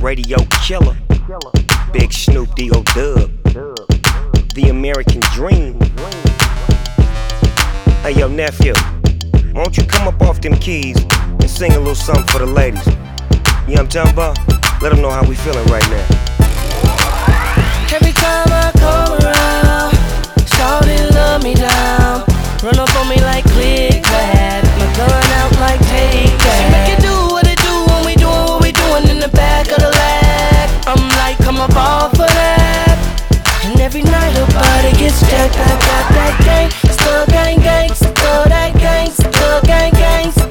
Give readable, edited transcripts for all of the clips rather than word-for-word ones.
radio killer. Big Snoop D.O. Dub. The American Dream. Hey yo, nephew, why don't you come up off them keys and sing a little something for the ladies? You know what I'm talking about? Let them know how we feeling right now. Every time I come around, shawty love me down. Run up on me like click clap, my gun out like take that. She make it do what it do when we doing what we doing in the back of the lag. I'm like, come up off of that. And every night her body gets jacked. I got that gangsta gang gangsta, that gangsta gang gangsta,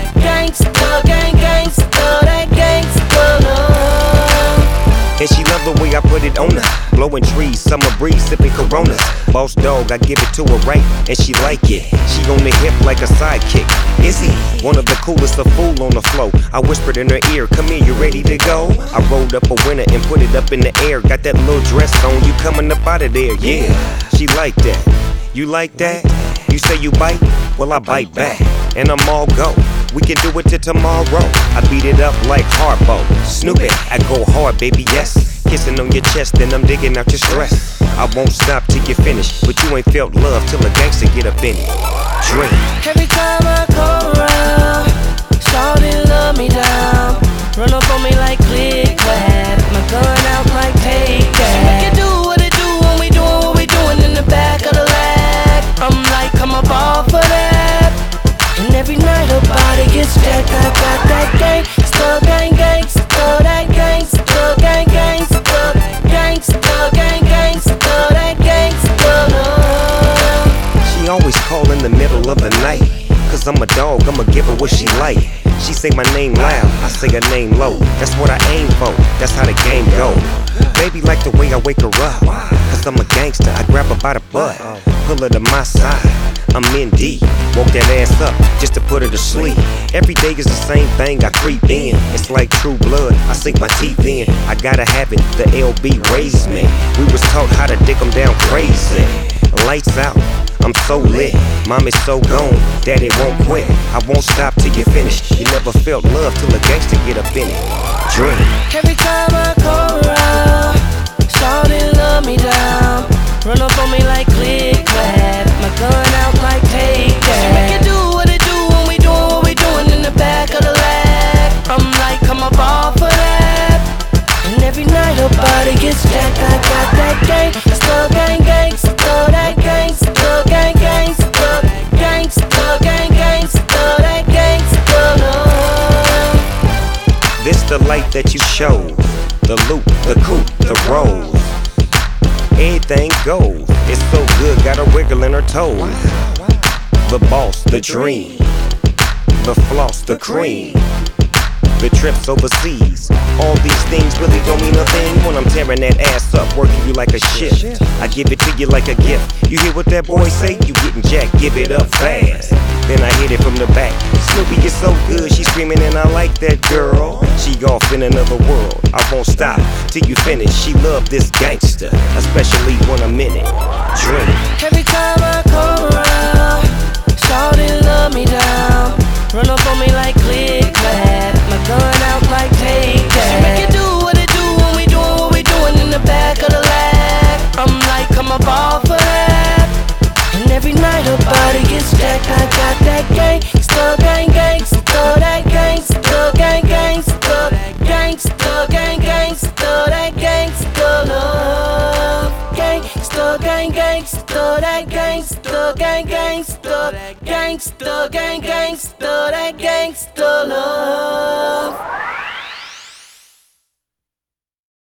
gangsta gang gangsta, that gangsta love. And she love the way I put it on her. Blowing trees, summer breeze, sipping Coronas. Boss dog, I give it to her right, and she like it. She on the hip like a sidekick. Is he one of the coolest, a fool on the flow? I whispered in her ear, come here, you ready to go? I rolled up a winner and put it up in the air. Got that little dress on, you coming up out of there, yeah. She like that. You like that? You say you bite? Well, I bite back, and I'm all go. We can do it till tomorrow. I beat it up like Harpo. Snoop it, I go hard, baby, yes. Kissing on your chest, then I'm digging out your stress. I won't stop till you finish, but you ain't felt love till a gangster get up in it. Drink. Every time I come around, shawty love me down. Run up on me like click clap, my gun out like take that. She make it do what it do when we doing what we doing in the back of the lag. I'm like, come up off of that. And every night her body gets jacked. I got that gangsta gang gangsta, that gangsta gang gangsta, gangsta gang gangsta, that gangsta love. She always call in the middle of the night, cause I'm a dog, I'ma give her what she like. She say my name loud, I say her name low. That's what I aim for, that's how the game go. Baby like the way I wake her up, cause I'm a gangster, I grab her by the butt, pull her to my side, I'm in deep. Woke that ass up just to put her to sleep. Every day is the same thing, I creep in. It's like True Blood, I sink my teeth in. I gotta have it, the LB raised me. We was taught how to dick them down crazy. Lights out, I'm so lit. Mom is so gone, daddy won't quit. I won't stop till you finish. You never felt love till a gangster get up in it. Drink. Every time I come around, shawty love me down. Run up on me like click clap, my gun out like take that. She make it do what it do when we doing what we doing in the back of the lag. I'm like, come up off of that. And every night her body gets jacked. I got that gangsta gang gangsta, that gangsta gang gangsta, gangsta gang gangsta, that gangsta love. This the light that you show, the loop, the coupe, the rolls. Everything goes, it's so good, got her wiggle in her toes. The boss, the dream, the floss, the cream, the trips overseas. All these things really don't mean a thing when I'm tearing that ass up, working you like a shift. I give it to you like a gift. You hear what that boy say? You getting jacked, give it up fast. Then I hit it from the back. Snoopy is so good, she screaming and I like that girl. She off in another world, I won't stop till you finish. She love this gangster, especially when I'm in it. Drink. Every time I come around, shawty love me down. Run up on me like click clap, my gun out like take that. She make it do what it do when we doing what we doing in the back of the lag. I'm like, come up off of that. And every night her body gets jacked. I got that gangsta gang gangsta, that gangsta gang gangsta, gangsta gang gangsta, that gangsta love. Gangsta gang gangsta, that gangsta gang gangsta, gangsta gang gangsta, that gangsta love.